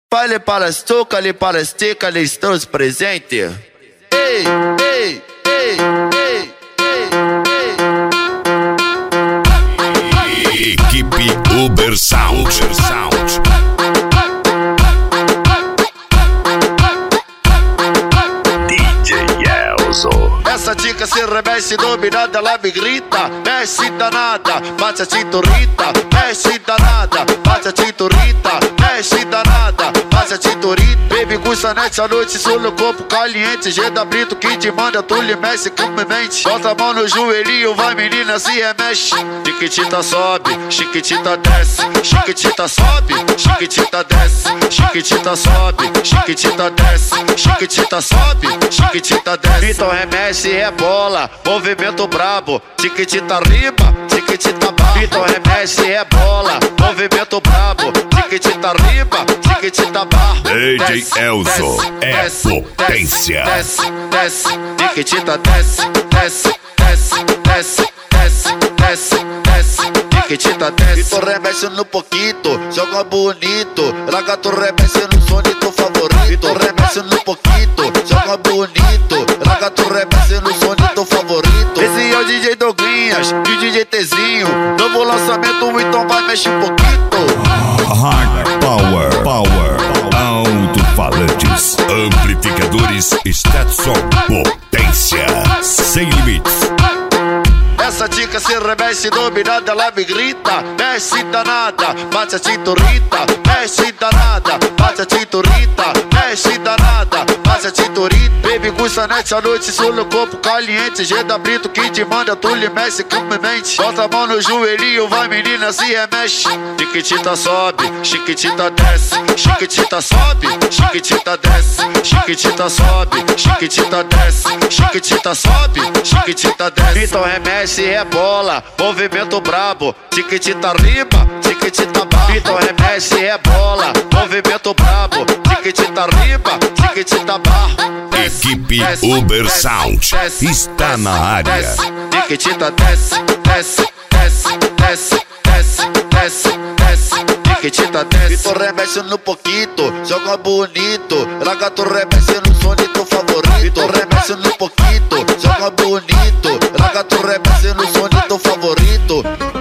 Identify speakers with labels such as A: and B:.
A: Fale para as toucas, lhe para as ticas, lhe estamos presentes. Ei, ei, ei, ei, ei.
B: Equipe Uber Sound. DJ Elzo.
A: Essa dica se remexe dominada, ela me grita. Mexe danada, bate a cinturita. Mexe danada, bate a cinturita. Mexe danada, bate a cinturita. Baby, custa nessa noite, solo corpo caliente. Geda Brito, quem te manda, tu lhe mexe com mente. Bota a mão no joelhinho, vai menina, se remexe. Chiquitita sobe, chiquitita desce. Chiquitita sobe, chiquitita desce. Chiquitita sobe, chiquitita desce. Chiquitita sobe, chiquitita desce. Então remexe, rebola, movimento brabo. Chiquitita riba, chiquitita barra. Então remexe, rebola, movimento brabo. Chiquitita riba, chiquitita barra.
B: DJ Elzo é potência.
A: Desce, desce, chiquitita desce, desce, desce, desce, desce, desce, desce. Chiquitita desce. Então remexe no pouquito, joga bonito. Raga, tu remexe no sonito favorito. Então remexe no pouquito, joga bonito. Raga, tu remexe no sonito favorito. Esse é o DJ Douglinhas e o DJ Tzinho. Novo lançamento, então vai mexer um pouquinho.
B: Hard Power. Alto-falantes, amplificadores, Stetson, potência sem limites.
A: Essa dica se remexe dominada, ela me grita. Mexe danada, bate a cinturita. Mexe danada, bate a cinturita. Mexe danada, bate a cinturita. Baby, custa nessa noite, solo corpo caliente. Geda Brito, quem te manda, tu lhe mexe com mente. Bota a mão no joelhinho, vai menina, se remexe. Chiquitita sobe, chiquitita desce. Chiquitita sobe, chiquitita desce. Chiquitita sobe, chiquitita desce. Chiquitita sobe, chiquitita desce. Então remexe, rebola, movimento brabo. Chiquitita riba, chiquitita barra. Então remexe, rebola, movimento brabo. Chiquitita riba, chiquitita barra.
B: Equipe Uber Sound está na área.
A: Chiquitita desce, desce, desce, desce, desce, desce, desce. Chiquitita desce. Então remexe no pouquito, joga bonito. Raga, tu remexe no sonito favorito. Então remexe no pouquito, joga bonito. Raga, tu remexe no sonito favorito.